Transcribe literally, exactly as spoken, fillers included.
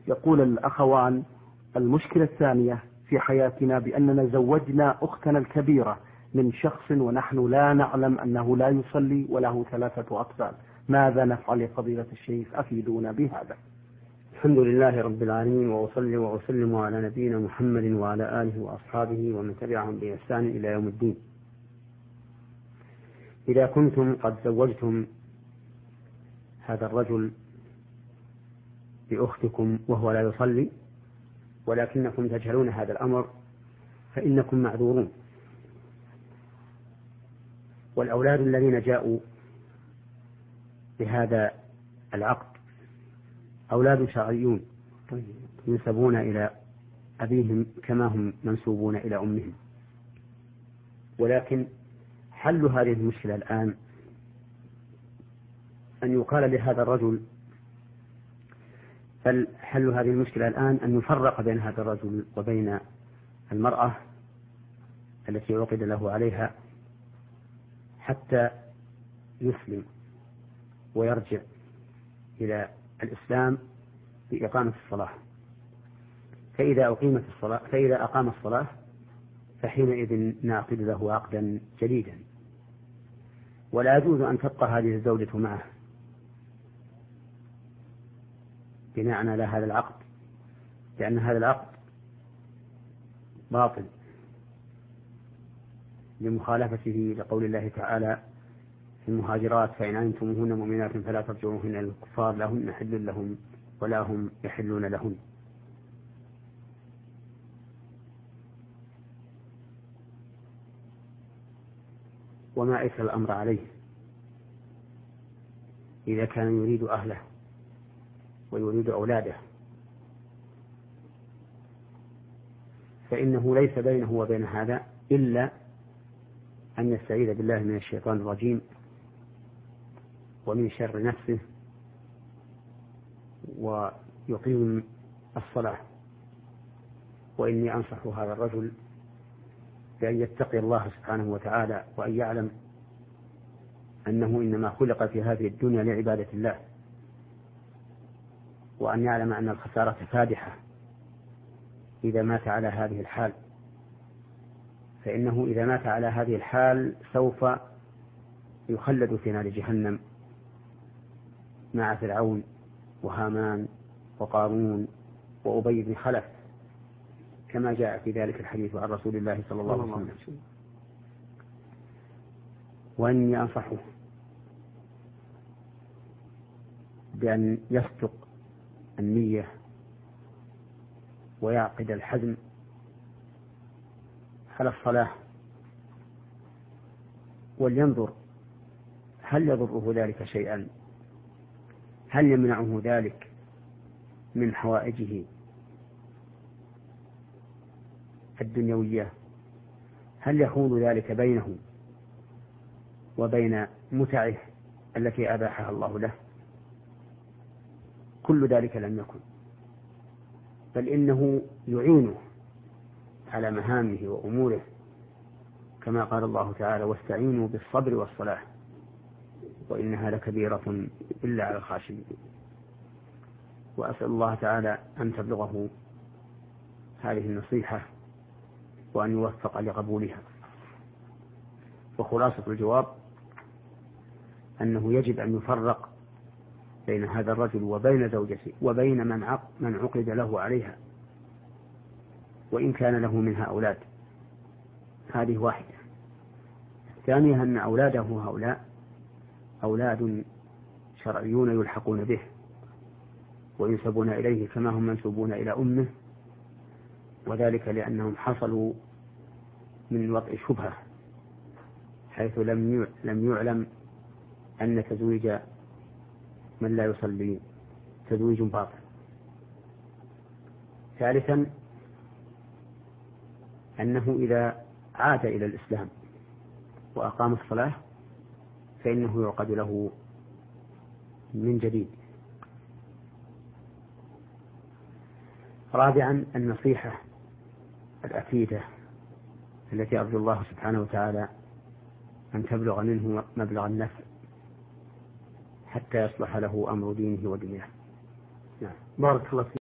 يقول الأخوان: المشكلة الثانية في حياتنا بأننا زوجنا أختنا الكبيرة من شخص ونحن لا نعلم أنه لا يصلي وله ثلاثة أطفال، ماذا نفعل يا فضيلة الشيخ؟ أفيدونا بهذا. الحمد لله رب العالمين، وأصلي وأسلم على نبينا محمد وعلى آله وأصحابه ومن تبعهم بإحسان إلى يوم الدين. إذا كنتم قد زوجتم هذا الرجل بأختكم وهو لا يصلي ولكنكم تجهلون هذا الأمر فإنكم معذورون. والأولاد الذين جاءوا بهذا العقد أولاد شرعيون ينسبون إلى أبيهم كما هم منسوبون إلى أمهم، ولكن حل هذه المشكلة الآن أن يقال لهذا الرجل بل حل هذه المشكلة الآن أن يفرق بين هذا الرجل وبين المرأة التي عقد له عليها حتى يسلم ويرجع إلى الإسلام بإقامة الصلاة. فإذا أقيمت الصلاة فإذا أقام الصلاة فحينئذ نعقد له عقدا جديدا، ولا يجوز أن تبقى هذه الزوجة معه بناء على هذا العقد، لأن هذا العقد باطل لمخالفته لقول الله تعالى في المهاجرات: فإن علمتموهن مؤمنات فلا ترجعوهن إلى الكفار لا هن حل لهم ولا هم يحلون لهن. وما أيسر الأمر عليه إذا كان يريد أهله ويريد أولاده، فإنه ليس بينه وبين هذا إلا أن يستعيذ بالله من الشيطان الرجيم ومن شر نفسه ويقيم الصلاة. وإني أنصح هذا الرجل بأن يتقي الله سبحانه وتعالى، وأن يعلم أنه إنما خلق في هذه الدنيا لعبادة الله، وأن يعلم أن الخسارة فادحة إذا مات على هذه الحال، فإنه إذا مات على هذه الحال سوف يخلد في نار جهنم مع فرعون وهامان وقارون وأبي بن خلف، كما جاء في ذلك الحديث عن رسول الله صلى الله عليه وسلم. وأني أنصحه بأن يصدق النية ويعقد الحزم على الصلاة، ولينظر هل يضره ذلك شيئا، هل يمنعه ذلك من حوائجه الدنيوية، هل يخوض ذلك بينه وبين متعه التي أباحها الله له. كل ذلك لم يكن، بل إنه يعينه على مهامه وأموره، كما قال الله تعالى: واستعينوا بالصبر والصلاة وإنها لكبيرة إلا على الخاشعين. وأسأل الله تعالى أن تبلغه هذه النصيحة وأن يوفق لقبولها. وخلاصة الجواب أنه يجب أن يفرق بين هذا الرجل وبين زوجته وبين من من عقد له عليها، وإن كان له منها أولاد. هذه واحدة. ثانيا أن أولاده هؤلاء أولاد شرعيون يلحقون به وينسبون إليه كما هم منسوبون إلى أمه، وذلك لأنهم حصلوا من وضع شبهة، حيث لم لم يعلم أن تزويج من لا يصلي تزويج باطل. ثالثا أنه إذا عاد إلى الإسلام وأقام الصلاة فإنه يعقد له من جديد. رابعا النصيحة الأكيدة التي أرجو الله سبحانه وتعالى أن تبلغ منه مبلغ النفع حتى يصلح له أمر دينه ودنياه. نعم. بارك الله فيك.